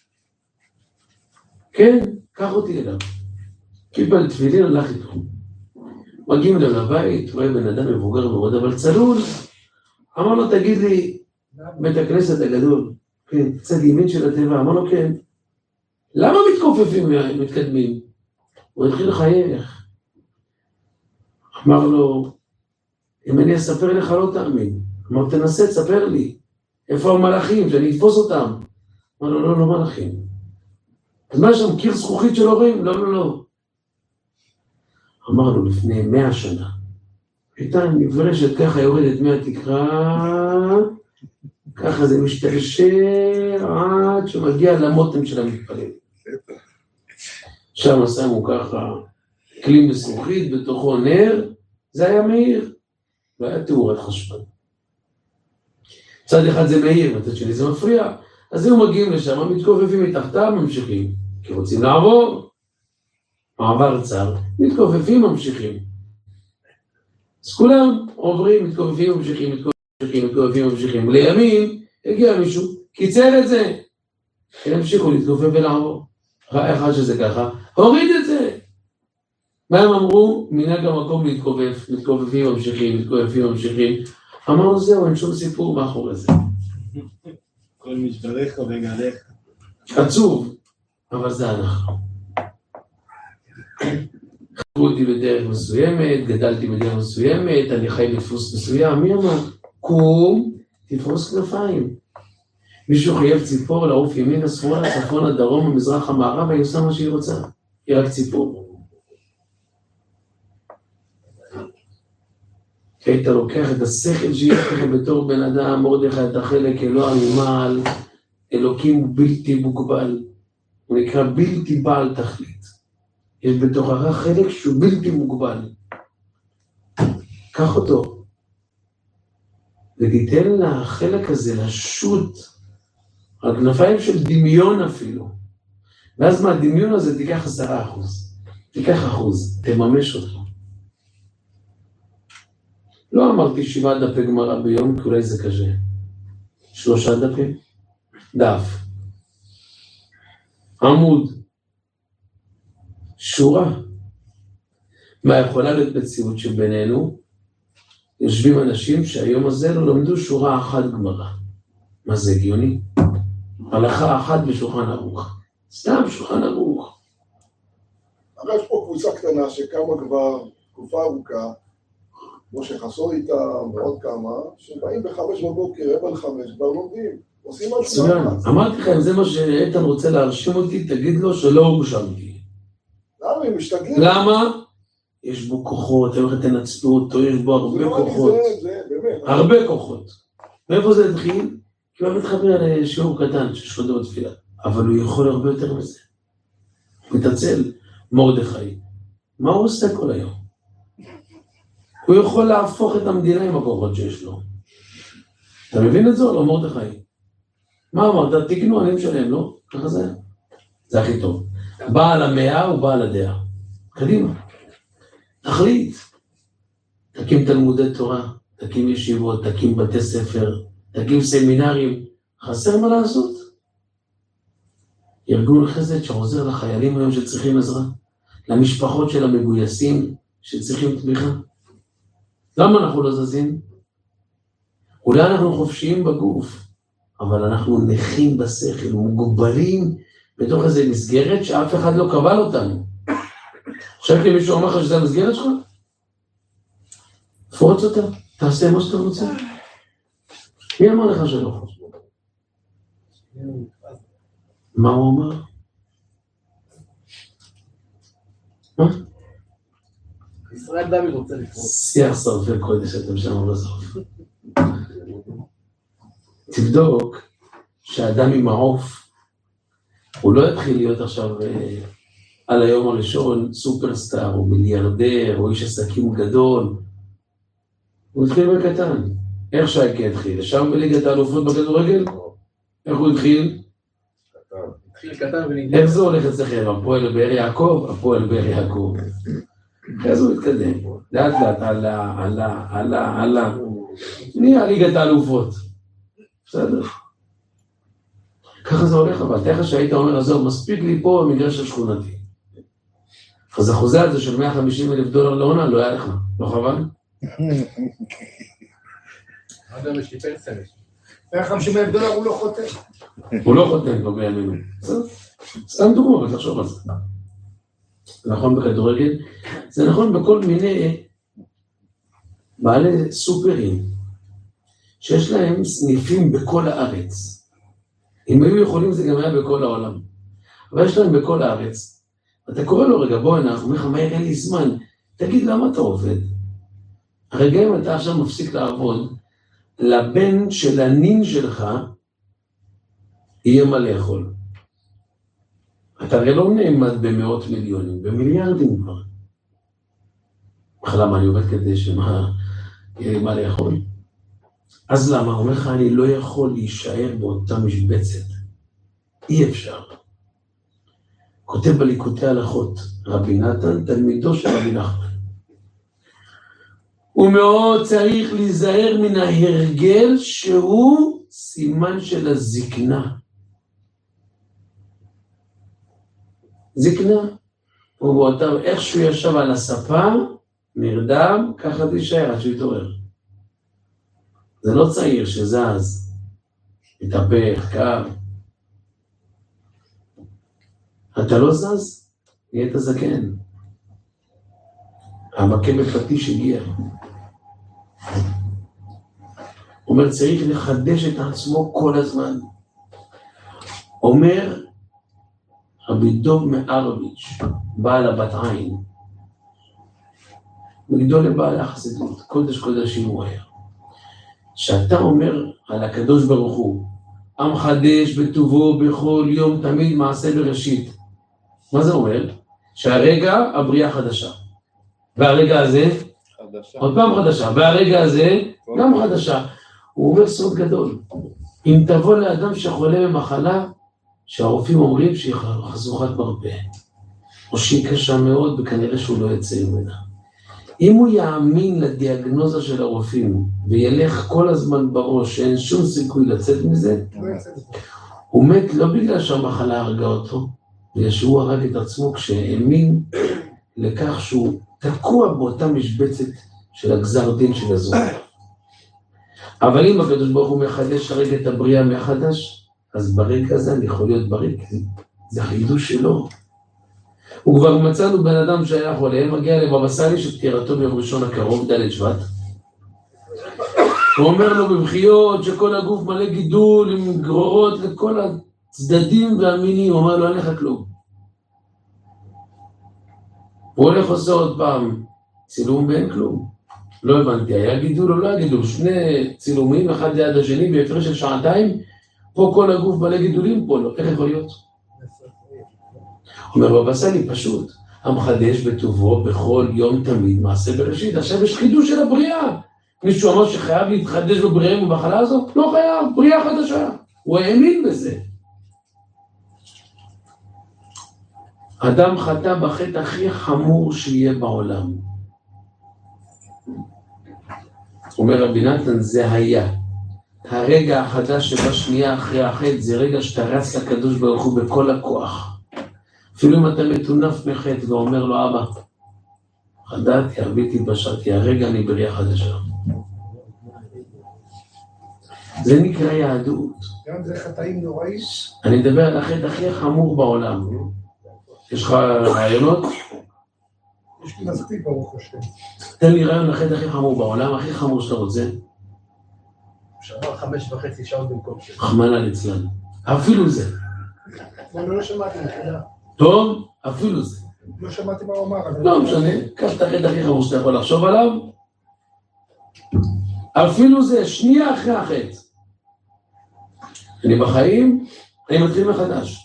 S1: כן, קח אותי אליו. קיבל תפילין, הלך איתו. מגיעים אליו לבית, רואה בן אדם מבוגר מאוד, אבל צלול. אמר לו, תגיד לי, בית הכנסת הגדול, כן, צד ימין של הטבע, אמר לו, כן. למה מתכופפים מתקדמים? הוא התחיל לחייך. אמר לו, אם אני אספר לך לא תאמין. אמר, תנסה, תספר לי. איפה המלאכים, שאני אתפוס אותם? אמר לו, לא מלאכים. אז מה שם, קיר זכוכית של הורים? לא. אמר לו, לפני 100 שנה, הייתה נברשת, ככה יורדת מהתקרה, ככה זה משתרשר עד שמגיע למותם של המתפלל. שם שמו ככה כלים בזכוכית, בתוכו נר, זה היה מאיר, והיה תאורת חשמל. צד אחד זה מאיר, מצד שני זה מפריע, אז הם מגיעים לשם, מתכופפים מתחתם, ממשיכים, כי רוצים לעבור, מעבר צר, מתכופפים, ממשיכים. אז כולם עוברים, מתכופפים, ממשיכים, לימים הגיע מישהו, קיצר את זה, הם המשיכו להתכופף ולעבור. ראה אחד שזה ככה, הוריד את זה. מה הם אמרו? מנהג המקום להתכופף, מתכופפים, ממשיכים. אמרנו זהו, אין שום סיפור מאחורי זה.
S6: כל משבריך וגליך.
S1: עצוב, אבל זה אנחנו. חייבו אותי בדרך מסוימת, גדלתי בדרך מסוימת, אני חי בדפוס מסוים, מי אמר? קום, תפרוס כנפיים. מישהו חייב ציפור לעוף ימין, שמאלה, צפון, הדרום, המזרח, המערב, היא עושה מה שהיא רוצה. היא רק ציפור. היית לוקח את השכל שיש לך בתור בן אדם, מורד לך את החלק אלוה ממעל, אלוקים הוא בלתי מוגבל, הוא נקרא בלתי בעל תכלית. יש בתוכך חלק שהוא בלתי מוגבל. קח אותו, ותיתן לחלק הזה לשוט, על כנפיים של דמיון אפילו, ואז מהדמיון הזה תיקח 10%. תיקח אחוז, תממש אותו. לא אמרתי 7 דפי גמרא ביום, כי אולי זה קשה. 3 דפים, דף, עמוד, שורה. מה יכולה להיות מציאות שבינינו? יושבים אנשים שהיום הזה לא למדו שורה אחת גמרא. מה זה הגיוני? הלכה אחת בשולחן ערוך. סתם שולחן ערוך.
S3: אבל יש פה קבוצה קטנה שקמה כבר תקופה ארוכה, משה חסור איתה ועוד כמה, שבאים ב5 בבוקר, 4:45, כבר לומדים, עושים משהו.
S1: מצוין, אמרתי לכם, זה מה שאיתן רוצה להרשים אותי, תגיד לו שלא הורשמתי.
S3: למה? הם משתגעים.
S1: למה? יש בו כוחות, איך תנצלו אותו, יש בו הרבה כוחות.
S3: זה באמת.
S1: הרבה כוחות. מאיפה זה התחיל? כי הוא מתחבר לשיעור קטן של שחודו בתפילה, אבל הוא יכול הרבה יותר מזה. מתעצל, מרדכי. מה הוא עושה כל היום? הוא יכול להפוך את המדינה עם הכוחות שיש לו. אתה מבין את זה או לא, מרדכי? מה אמרת? תקנו, אני משלם, לא? ככה זה. זה הכי טוב. בעל המאה הוא בעל הדעה. קדימה. תחליט. תקים תלמודי תורה, תקים ישיבות, תקים בתי ספר, תקים סמינרים. חסר מה לעשות. ארגון חסד שעוזר לחיילים היום שצריכים עזרה. למשפחות של המגויסים שצריכים תמיכה. למה אנחנו לא זזים? אולי אנחנו חופשיים בגוף, אבל אנחנו נכים בשכל, מוגבלים בתוך איזו מסגרת שאף אחד לא קבל אותנו. עכשיו כי מישהו אומר לך שזה המסגרת שלך? פרוץ אותה, תעשה מה שאתה רוצה. מי אמר לך שלא? מה הוא אמר? מה?
S6: ישראל דוד רוצה לפרוץ.
S1: שיח שרפי קודש, אתם שם בסוף. תבדוק שהאדם עם העוף, הוא לא יתחיל להיות עכשיו על היום הראשון סופרסטאר, או מיליארדר, או איש עסקים גדול. הוא התחיל בקטן. איך שייקה התחיל? שם בליגת האלופות בכדורגל? איך הוא התחיל?
S6: התחיל קטן ונגדל.
S1: איך זה הולך אצלכם? הפועל באר יעקב? הפועל באר יעקב. אז הוא מתקדם. לאט לאט, עלה. נהיה ליגת האלופות. בסדר. ככה זה הולך, אבל תכף שהיית אומר, עזוב, מספיק לי פה במגרש השכונתי. אז החוזה הזה של $150,000 לעונה לא היה לך, לא חבל?
S6: אדם יש לי פרסם.
S2: $150,000 הוא לא חותם.
S1: הוא לא חותם פה בימינו. סתם דוגמא, אבל תחשוב על זה. זה נכון בכדורגל, זה נכון בכל מיני בעלי סופרים, שיש להם סניפים בכל הארץ. אם היו יכולים זה גם היה בכל העולם. אבל יש להם בכל הארץ. אתה קורא לו רגע, בוא הנה, הוא אומר לך, מהר אין לי זמן. תגיד, למה אתה עובד? הרגע אם אתה עכשיו מפסיק לעבוד, לבן של הנין שלך, יהיה מה לאכול. אתה הרי לא נעמד במאות מיליונים, במיליארדים כבר. למה אני עובד כדי שמה, יהיה לי מה לאכול? אז למה? הוא אומר לך, אני לא יכול להישאר באותה משבצת. אי אפשר. כותב בליקוטי הלכות, רבי נתן, תלמידו של רבי נחמן. הוא מאוד צריך להיזהר מן ההרגל שהוא סימן של הזקנה. זקנה. הוא באותה, איך שהוא ישב על הספה, נרדם, ככה תישאר עד שהוא יתעורר. זה לא צעיר שזז, מתהפך, קר. אתה לא זז, נהיית זקן. המכה בפטיש הגיע. אומר, צריך לחדש את עצמו כל הזמן. אומר, רבי דוב מארוביץ', בעל הבת עין, מגדול לבעל החסידות, קודש קודשים הוא היה. שאתה אומר על הקדוש ברוך הוא, המחדש בטובו בכל יום תמיד מעשה בראשית. מה זה אומר? שהרגע הבריאה חדשה. והרגע הזה, עוד פעם חדשה, והרגע הזה גם חדשה. הוא אומר סוד גדול. אם תבוא לאדם שחולה במחלה, שהרופאים אומרים שהיא חשוכת מרפא. או שהיא קשה מאוד וכנראה שהוא לא יצא ממנה. אם הוא יאמין לדיאגנוזה של הרופאים וילך כל הזמן בראש שאין שום סיכוי לצאת מזה, הוא מת לא בגלל שהמחלה הרגה אותו, בגלל שהוא הרג את עצמו כשהאמין לכך שהוא תקוע באותה משבצת של הגזר דין של הזמן. אבל אם הקדוש ברוך הוא מחדש הרגע את הבריאה מחדש, אז ברגע הזה אני יכול להיות בריא, כי זה החידוש שלו. וכבר מצאנו בן אדם שהיה חולה, מגיע לבבא סאלי שפטירתו ביום ראשון הקרוב, ד' שבט. הוא אומר לו בבכיות שכל הגוף מלא גידול עם גרורות לכל הצדדים והמינים, הוא אומר לו אין לך כלום. הוא הולך עושה עוד פעם צילום ואין כלום. לא הבנתי, היה גידול או לא היה גידול? שני צילומים, אחד ליד השני, בהפרש של שעתיים, פה כל הגוף מלא גידולים, פה לא, איך יכול להיות? אומר בבא סאלי פשוט, המחדש בטובו בכל יום תמיד מעשה בראשית. עכשיו יש חידוש של הבריאה. מישהו אמר שחייב להתחדש בבריאה ובמחלה הזאת? לא חייב, בריאה חדשה. הוא האמין בזה. אדם חטא בחטא הכי חמור שיהיה בעולם. אומר רבי נתן, זה היה. הרגע החדש שבא שנייה אחרי החטא, זה רגע שאתה רץ לקדוש ברוך הוא בכל הכוח. אפילו אם אתה מטונף מחטא ואומר לו, אבא, חטאתי, הרביתי, בשעתי, הרגע אני בריאה חדשה. זה נקרא יהדות.
S2: גם זה חטאים נוראים.
S1: אני מדבר על החטא הכי חמור בעולם. יש לך רעיונות?
S2: יש לי מספיק ברוך השם.
S1: תן לי רעיון לחטא הכי חמור בעולם, הכי חמור שאתה רוצה.
S6: שעבר 5.5 שעות במקום שלו.
S1: רחמנא ליצלן. אפילו זה.
S2: אני לא שמעתי, נקודה.
S1: טוב, אפילו זה.
S2: לא שמעתי מה הוא אמר.
S1: לא משנה, קח את החטא הכי חמור שאתה יכול לחשוב עליו. אפילו זה, שנייה אחרי החטא. אני בחיים, אני מתחיל מחדש.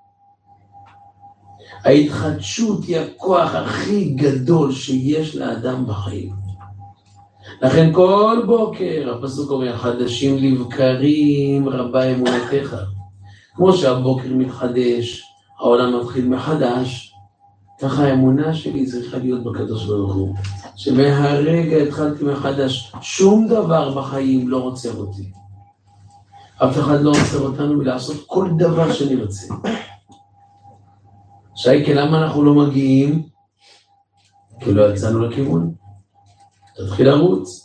S1: ההתחדשות היא הכוח הכי גדול שיש לאדם בחיים. לכן כל בוקר הפסוק אומר, חדשים לבקרים רבה אמונתך. כמו שהבוקר מתחדש, העולם מתחיל מחדש, ככה האמונה שלי צריכה להיות בקדוש ברוך הוא. שמהרגע התחלתי מחדש, שום דבר בחיים לא עוצר אותי. אף אחד לא עוצר אותנו מלעשות כל דבר שנרצה. שייקה, למה אנחנו לא מגיעים? כי לא יצאנו לכיוון. תתחיל לרוץ.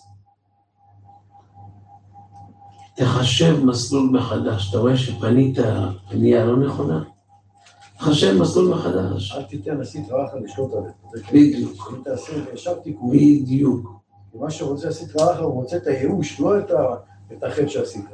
S1: תחשב מסלול מחדש. אתה רואה שפנית פנייה לא נכונה? תחשב מסלול מחדש.
S4: אל תיתן עשית רעך לשלוט עליך.
S1: בדיוק.
S4: אם תעשה ישר תיקון.
S1: בדיוק.
S4: מה שרוצה עשית רעך, הוא רוצה את הייאוש, לא את החטא שעשית.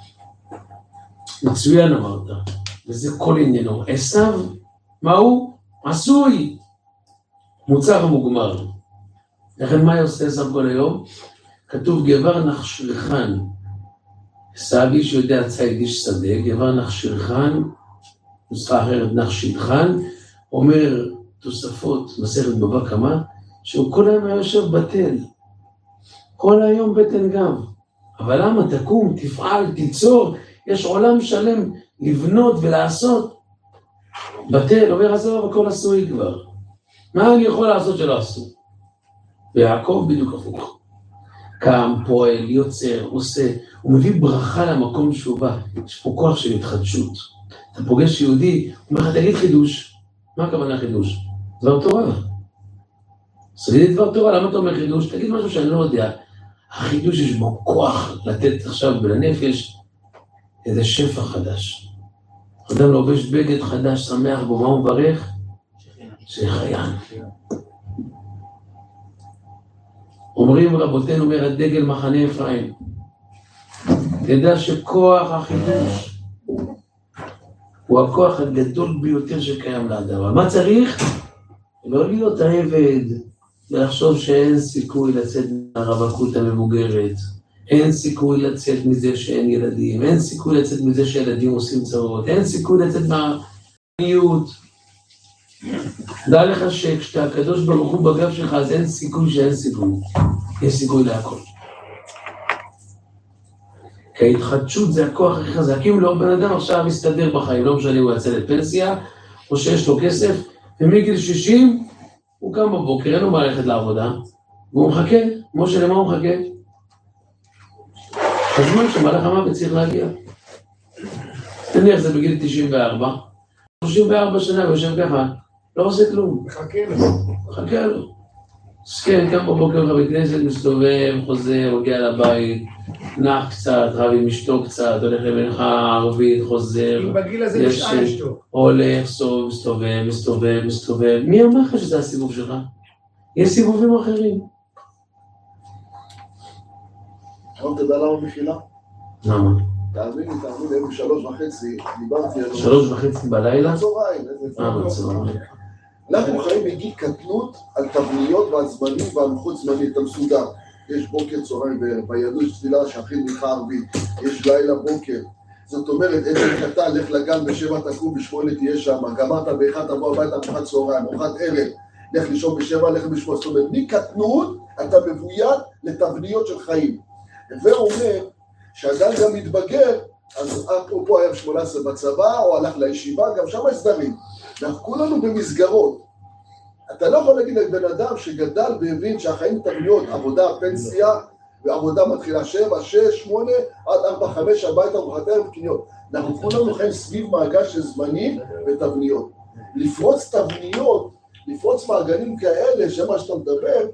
S1: מצוין אמרת. וזה כל עניינו. עשיו, מה הוא? עשוי. מוצר מוגמר. לכן מה עושה עשיו כל היום? כתוב גבר נחשרחן. עשיו איש יודע ציד איש שדה, גבר נחשרחן, נוסחה אחרת נחשידחן, אומר תוספות מסכת בבא קמא, שהוא כל היום יושב בטל. כל היום בטן גב. אבל למה? תקום, תפעל, תיצור, יש עולם שלם לבנות ולעשות. בטל, אומר עזוב, הכל עשוי כבר. מה אני יכול לעשות שלא עשו? ויעקב בדיוק הפוך. קם, פועל, יוצר, עושה, הוא מביא ברכה למקום שהוא בא. יש פה כוח של התחדשות. אתה פוגש יהודי, הוא אומר לך, תגיד חידוש. מה הכוונה חידוש? דבר תורה. תגיד דבר תורה, למה אתה אומר חידוש? תגיד משהו שאני לא יודע. החידוש יש בו כוח לתת עכשיו בנפש איזה שפע חדש. אדם לובש בגד חדש, שמח בו, מה הוא מברך? שחיין. אומרים רבותינו, אומר הדגל מחנה אפרים. תדע שכוח החידוש הוא הכוח הגדול ביותר שקיים לאדם. אבל מה צריך? לא להיות העבד, ולחשוב שאין סיכוי לצאת מהרווקות המבוגרת, אין סיכוי לצאת מזה שאין ילדים, אין סיכוי לצאת מזה שילדים עושים צרות, אין סיכוי לצאת מהעניות. דע לך שכשאתה הקדוש ברוך הוא בגב שלך, אז אין סיכוי שאין סיכוי. יש סיכוי להכל. כי ההתחדשות זה הכוח הכי חזק. אם לא, בן אדם עכשיו מסתדר בחיים, לא משנה הוא יצא לפנסיה, או שיש לו כסף, ומגיל 60, הוא קם בבוקר, אין לו מה ללכת לעבודה, והוא מחכה, משה, למה הוא מחכה? הזמן שמלאך המוות צריך להגיע. נניח זה בגיל 94, 34 שנה, ויושב ככה, לא עושה כלום. מחכה לו. סכן, קם בבוקר חבר כנסת, מסתובב, חוזר, מגיע לבית, נח קצת, רב עם אשתו קצת, הולך למנחה ערבית, חוזר.
S2: אם בגיל הזה נשאר אשתו.
S1: הולך, מסתובב. מי אמר לך שזה הסיבוב שלך? יש סיבובים אחרים.
S3: אבל תדע למה מחילה?
S1: למה?
S3: תאמין לי, היום 3:30, דיברתי על...
S1: 3:30 בלילה?
S3: בצהריים.
S1: בצהריים.
S3: אנחנו חיים בגיל קטנות על תבניות ועל זמנים ועל לוחות זמנים, אתה מסודר. יש בוקר, צהריים וערב, ביהדות יש תפילה שאכיל מנחה ערבית, יש לילה בוקר. זאת אומרת, עשר קטן, לך לגן ב7 תקום, ב8 תהיה שם, גמרת ב1 תבוא הביתה, ארוחת צהריים, ארוחת ערב, לך לישון ב7, לך ב8. זאת אומרת, מקטנות אתה מבוית לתבניות של חיים. ואומר שהאדם גם מתבגר, אז אפרופו היה 18 בצבא, או הלך לישיבה, גם שם יש סדרים. אנחנו כולנו במסגרות. אתה לא יכול להגיד לבן אדם שגדל והבין שהחיים תבניות, עבודה, פנסיה, ועבודה מתחילה 7, 6, 8, עד 4, 5, הביתה, ארוחת ערב, קניות. אנחנו כולנו חיים סביב מעגל של זמנים ותבניות. לפרוץ תבניות, לפרוץ מעגלים כאלה, שמה שאתה מדבר,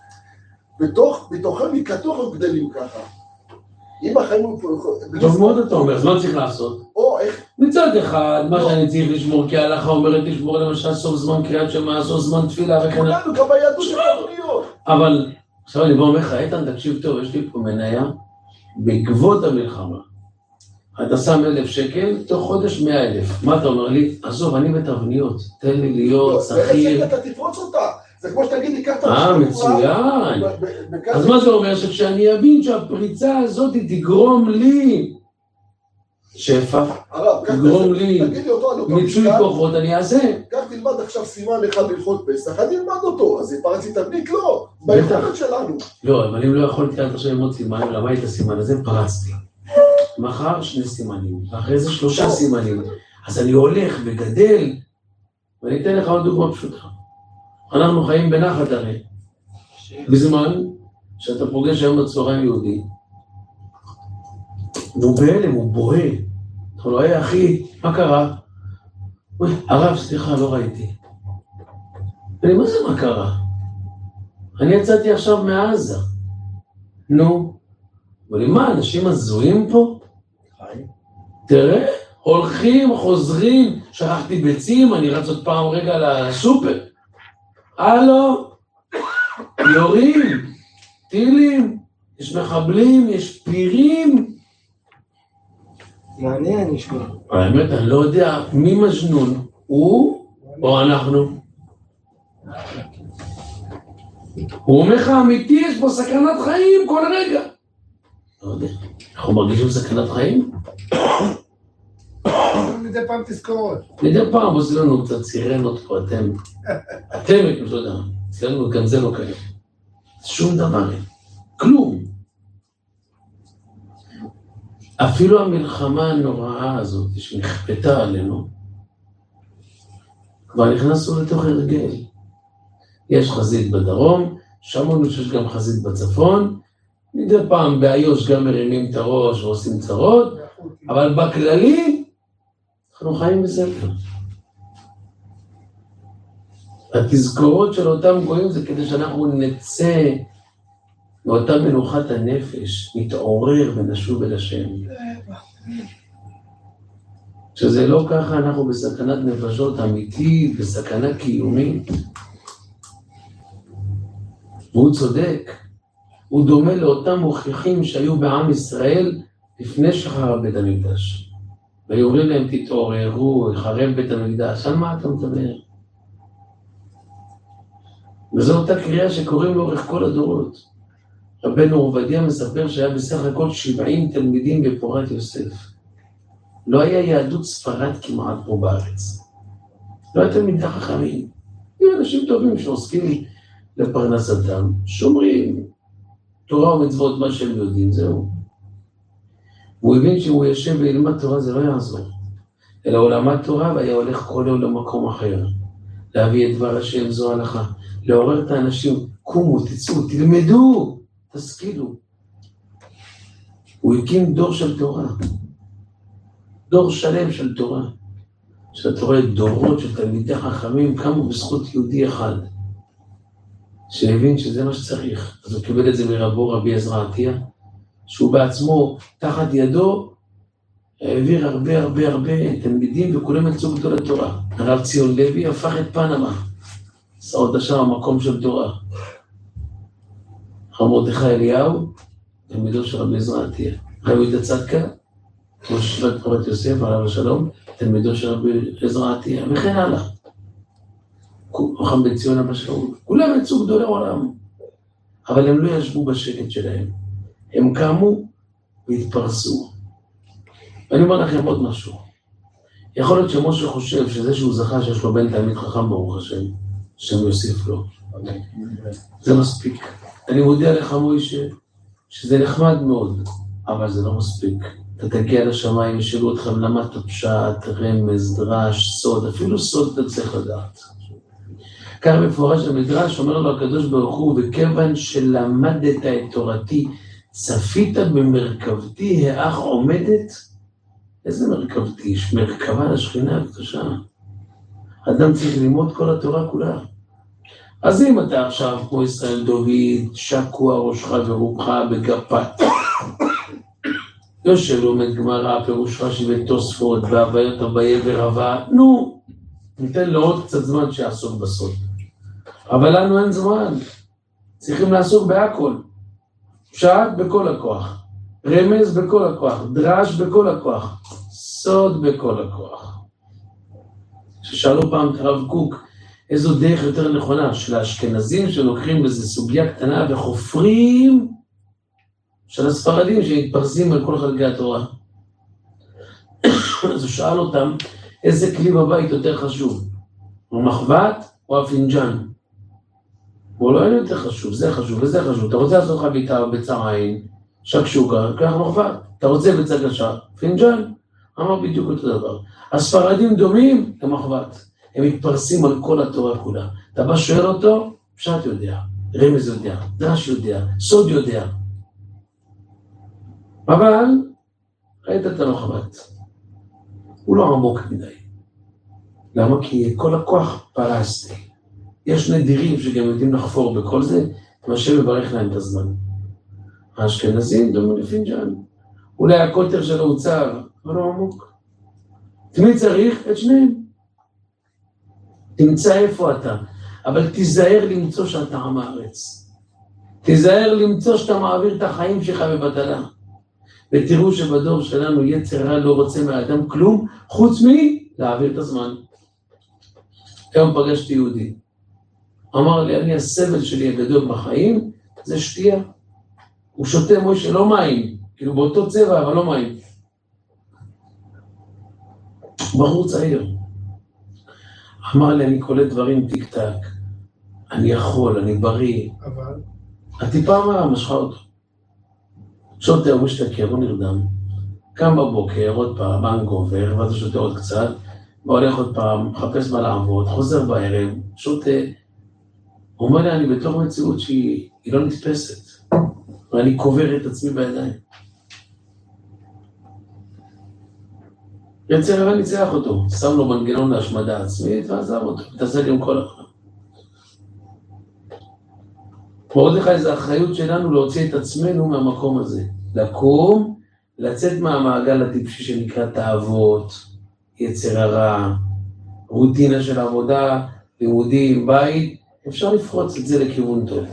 S3: בתוכם מכתוך גדלים ככה. אם החיים הוא...
S1: טוב מאוד אתה אומר, אז מה צריך לעשות?
S3: או איך...
S1: מצד אחד, מה שאני צריך לשמור, כי ההלכה אומרת לשמור למשל סוף זמן קריאת שמע, סוף זמן תפילה,
S3: כולנו, גם ביהדות של תבניות.
S1: אבל, עכשיו אני בא אומר לך, איתן, תקשיב טוב, יש לי פה מניה, בעקבות המלחמה. אתה שם 1,000 שקל, תוך חודש 100,000. מה אתה אומר לי? עזוב, אני בתבניות, תן לי להיות שכיר.
S3: אתה תפרוץ אותה. זה כמו שתגיד לי, קח את
S1: מצוין. אז מה זה אומר? שכשאני אבין שהפריצה הזאת תגרום לי שפע, תגרום לי מיצוי כוחות, אני אעשה.
S3: כך תלמד עכשיו סימן אחד בהלכות פסח, אני אלמד אותו, אז אם פרצתי תבנית, לא, ביכולת שלנו.
S1: לא, אבל אם לא יכולתי עד עכשיו ללמוד סימן, למה את הסימן הזה? פרצתי. מחר 2 סימנים, ואחרי זה 3 סימנים. אז אני הולך וגדל, ואני אתן לך עוד דוגמה פשוטה. אנחנו חיים בנחת הרי. בזמן שאתה פוגש היום בצהריים יהודי, והוא בהלם, הוא בוהה. אתה אומר, היי אחי, מה קרה? הרב, סליחה, לא ראיתי. אני, מה זה מה קרה? אני יצאתי עכשיו מעזה. נו, אבל מה, אנשים הזויים פה? תראה, הולכים, חוזרים, שכחתי ביצים, אני רץ עוד פעם רגע לסופר. הלו, יורים, טילים, יש מחבלים, יש פירים.
S4: מעניין נשמע.
S1: האמת, אני לא יודע מי מג'נון, הוא או אנחנו. הוא אומר לך אמיתי, יש פה סכנת חיים כל רגע. לא יודע, אנחנו מרגישים סכנת חיים?
S2: מדי פעם תזכורות.
S1: מדי פעם עושים לנו קצת סירנות פה, אתם, לא יודע, אצלנו גם זה לא קיים. שום דבר, כלום. אפילו המלחמה הנוראה הזאת שנכפתה עלינו, כבר נכנסנו לתוך הרגל. יש חזית בדרום, שמענו שיש גם חזית בצפון, מדי פעם באיו"ש גם מרימים את הראש ועושים צרות, אבל בכללי, אנחנו חיים בסדר. התזכורות של אותם גויים זה כדי שאנחנו נצא מאותה מנוחת הנפש, נתעורר ונשוב אל השם. שזה לא ככה, אנחנו בסכנת נפשות אמיתית, בסכנה קיומית. והוא צודק, הוא דומה לאותם מוכיחים שהיו בעם ישראל לפני שחרב בית המקדש. והיו אומרים להם, תתעוררו, יחרב בית המקדש, על מה אתה מדבר? וזו אותה קריאה שקוראים לאורך כל הדורות. רבנו עובדיה מספר שהיה בסך הכל 70 תלמידים בפורת יוסף. לא היה יהדות ספרד כמעט פה בארץ. לא היה תלמידי חכמים. היו אנשים טובים שעוסקים לפרנסתם, שומרים תורה ומצוות מה שהם יודעים, זהו. הוא הבין שהוא יושב וילמד תורה, זה לא יעזור. אלא הוא למד תורה והיה הולך כל יום למקום אחר. להביא את דבר השם, זו הלכה. לעורר את האנשים, קומו, תצאו, תלמדו, תשכילו. הוא הקים דור של תורה. דור שלם של תורה. שאתה רואה דורות של תלמידי חכמים קמו בזכות יהודי אחד. שהבין שזה מה שצריך. אז הוא קיבל את זה מרבו רבי עזרא עטיה, שהוא בעצמו, תחת ידו, העביר הרבה תלמידים וכולם יצאו גדול התורה. הרב ציון לוי הפך את פנמה. עשה עוד שם המקום של תורה. הרב מרדכי אליהו, תלמידו של רבי עזרא עטיה. רב יהודה צדקה, כמו ששבת רבת יוסף, עליו השלום, תלמידו של רבי עזרא עטיה, וכן הלאה. רחם בן ציון אבא שאול, כולם יצאו גדולי עולם, אבל הם לא ישבו בשקט שלהם. הם קמו והתפרסו. ואני אומר לכם עוד משהו. יכול להיות שמשה חושב שזה שהוא זכה שיש לו בן תלמיד חכם ברוך השם, השם יוסיף לו. זה מספיק. אני מודיע לך מוישה, שזה נחמד מאוד, אבל זה לא מספיק. אתה תגיע לשמיים, ישאלו אתכם למה פשט, רמז, דרש, סוד, אפילו סוד אתה צריך לדעת. כך מפורש המדרש, אומר לו הקדוש ברוך הוא, וכיוון שלמדת את תורתי, צפית במרכבתי, האח עומדת? איזה מרכבתי? יש מרכבה לשכינה הקדושה. אדם צריך ללמוד כל התורה כולה. אז אם אתה עכשיו, כמו ישראל דוד, שקוע ראשך ורובך בגפת, יושב לומד גמרא, פירוש רש"י ותוספות, והוויות אביי ורבא, נו, ניתן לו עוד קצת זמן שיעסוק בסוד. אבל לנו אין זמן, צריכים לעסוק בהכל. פשט בכל הכוח, רמז בכל הכוח, דרש בכל הכוח, סוד בכל הכוח. ששאלו פעם את הרב קוק, איזו דרך יותר נכונה, של האשכנזים שלוקחים בזה סוגיה קטנה וחופרים, של הספרדים שמתפרסים על כל חלקי התורה. אז הוא שאל אותם, איזה כלי בבית יותר חשוב? המחבת או הפינג'ן? הוא לא אין יותר חשוב, זה חשוב וזה חשוב. אתה רוצה לעשות חביתה בצהריים, שקשוקה, כך מחבת. אתה רוצה בצד השעה, פינג'ן? אמר בדיוק אותו דבר. הספרדים דומים למחבת. הם מתפרסים על כל התורה כולה. אתה בא שואל אותו, פשט יודע, רמז יודע, דרש יודע, סוד יודע. אבל ראית את המחבת. הוא לא עמוק מדי. למה? כי כל הכוח פרסתי. יש נדירים שגם יודעים לחפור בכל זה, והשם מברך להם את הזמן. האשכנזים דומים לפינג'ן. אולי הכותר שלו הוא צער, אבל לא עמוק. תמיד צריך את שניהם. תמצא איפה אתה, אבל תיזהר למצוא שאתה עם הארץ. תיזהר למצוא שאתה מעביר את החיים שלך בבטלה. ותראו שבדור שלנו יצר רע לא רוצה מהאדם כלום, חוץ להעביר את הזמן. היום פגשתי יהודי. אמר לי, אני הסבל שלי הגדול בחיים, זה שתייה. הוא שותה מוישה, לא מים. כאילו באותו צבע, אבל לא מים. בחור צעיר. אמר לי, אני קולט דברים טיק טק. אני יכול, אני בריא.
S2: אבל?
S1: הטיפה מה משכה אותו. שותה, הוא משתכר, הוא נרדם. קם בבוקר, עוד פעם, בנגובר, ואז הוא שותה עוד קצת, והולך עוד פעם, מחפש מה לעבוד, חוזר בערב, שותה. הוא אומר לי, אני בתוך מציאות שהיא לא נתפסת, ואני קובר את עצמי בידיים. יצר הרע ניצח אותו, שם לו מנגנון להשמדה עצמית, ועזב אותו, מתעסק עם כל העולם. ועוד לך איזו אחריות שלנו להוציא את עצמנו מהמקום הזה. לקום, לצאת מהמעגל הטיפשי שנקרא תאוות, יצר הרע, רוטינה של עבודה, לימודים, בית, אפשר לפרוץ את זה לכיוון טוב.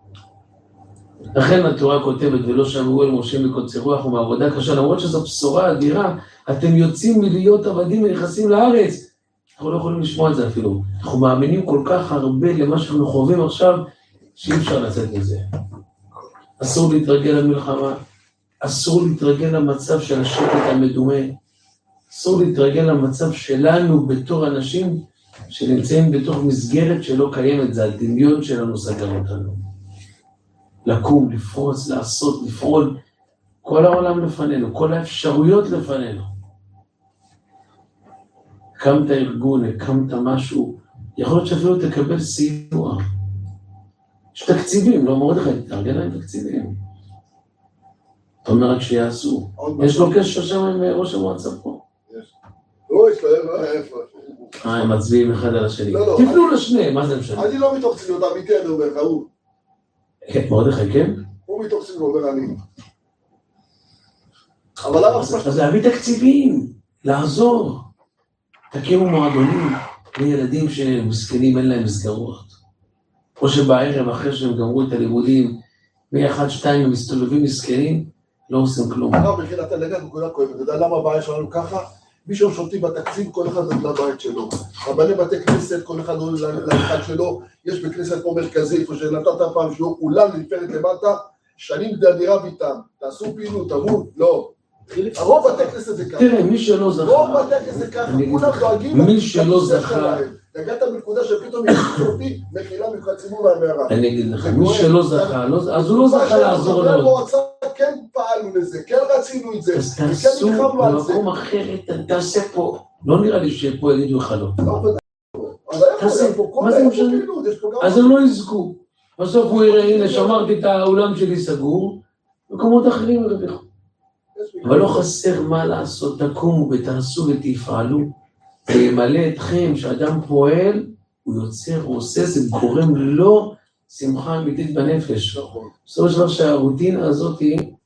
S1: לכן התורה כותבת, ולא שמעו אל משה מקוצר רוח ומעבודה קשה, למרות שזו בשורה אדירה, אתם יוצאים מלהיות עבדים ונכנסים לארץ. אנחנו לא יכולים לשמוע את זה אפילו. אנחנו מאמינים כל כך הרבה למה שאנחנו חווים עכשיו, שאי אפשר לצאת מזה. אסור להתרגל למלחמה, אסור להתרגל למצב של השקט המדומה, אסור להתרגל למצב שלנו בתור אנשים שנמצאים בתוך מסגרת שלא קיימת, זה הדמיון שלנו סגר אותנו. לקום, לפרוץ, לעשות, לפעול, כל העולם לפנינו, כל האפשרויות לפנינו. הקמת ארגון, הקמת משהו, יכול להיות שאפילו תקבל סיוע. יש תקציבים, לא מורד לך, תארגן להם תקציבים. אתה אומר רק שיעשו. יש לו קשר שם עם ראש המועצה פה.
S3: לא, יש לו, איפה.
S1: הם מצביעים אחד על השני.
S3: לא,
S1: תפנו לשניהם, מה זה משנה?
S3: אני לא מתוך צניעות, אמיתי, אני אומר לך, הוא.
S1: מרדכי, כן?
S3: הוא מתוך צניעות, אומר אני. אבל למה עושה?
S1: אז להביא תקציבים, לעזור. תקימו מועדונים לילדים שמסכנים, אין להם מסגרות. או שבערב, אחרי שהם גמרו את הלימודים, מ-1-2 הם מסתובבים מסכנים, לא עושים כלום.
S3: הרב, בכלל, אתה לגעת נקודה כואבת. אתה יודע למה הבעיה שלנו ככה? מי ששולטים בתקציב, כל אחד לבית שלו. רבני בתי כנסת, כל אחד לאחד שלו. יש בכנסת פה מרכזית, איפה שנתת פעם שלו, כולם נתפרת למטה, שנים דירה ביתם. תעשו פעילות, תמות, לא. הרוב בתי כנסת זה ככה.
S1: תראה, מי שלא זכה...
S3: רוב בתי כנסת זה ככה, כולם דואגים...
S1: מי שלא זכה...
S3: הגעת בנקודה שפתאום יחצו אותי, מחילה ממך ציבור והמערה.
S1: אני אגיד לך, מי שלא זכה, אז הוא לא זכה לעזור לו.
S3: במועצה כן פעלנו לזה, כן רצינו את זה,
S1: אז
S3: וכן
S1: תעשו
S3: נלחמנו על זה.
S1: במקום אחר, תעשה פה. לא נראה לי שפה יגידו לך לא.
S3: לא, אז היה פה כל פעילות, יש פה גם...
S1: אז הם לא יזכו. בסוף הוא יראה, הנה, שמרתי את האולם שלי סגור, מקומות אחרים ירוויחו. אבל לא חסר מה לעשות, תקומו ותעשו ותפעלו. זה ימלא אתכם, שאדם פועל, הוא יוצר, הוא עושה, זה גורם לו שמחה אמיתית בנפש. בסופו של דבר שהרוטינה הזאת,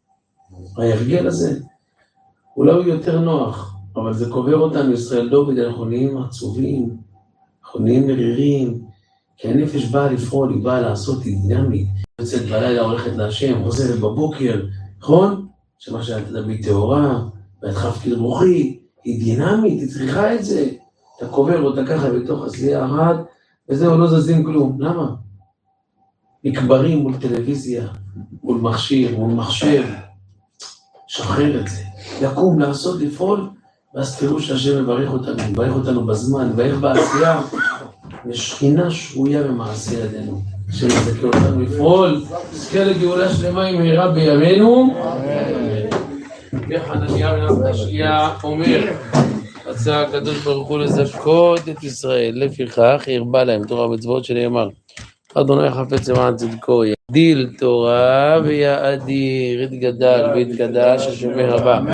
S1: ההרגל הזה, אולי הוא יותר נוח, אבל זה קובר אותנו, ישראל דוד, אנחנו נהיים עצובים, אנחנו נהיים מרירים, כי הנפש באה לפעול, היא באה לעשות, היא דינמית, יוצאת בלילה, הולכת להשם, חוזרת בבוקר, נכון? שמה שאת תדמי תאורה, ואת חפקי רוחי, היא דינמית, היא צריכה את זה. אתה קובר אותה ככה בתוך הסלייה הרד, וזהו, לא זזים כלום. למה? נקברים מול טלוויזיה, מול מכשיר, מול מחשב. שחרר את זה. לקום, לעשות, לפעול, ואז תראו שהשם מברך אותנו בזמן, מברך בעשייה. ושכינה שרויה במעשה ידינו. השם יזכה אותנו לפעול, זכה לגאולה שלמה עם מהרה בימינו. וחנניה בן עקשיא אומר, רצה הקדוש ברוך הוא לזכות את ישראל, לפיכך הרבה להם תורה ומצוות שנאמר, אדוני חפץ למען צדקו, יגדיל תורה ויאדיר, יתגדל ויתקדש השם הבא.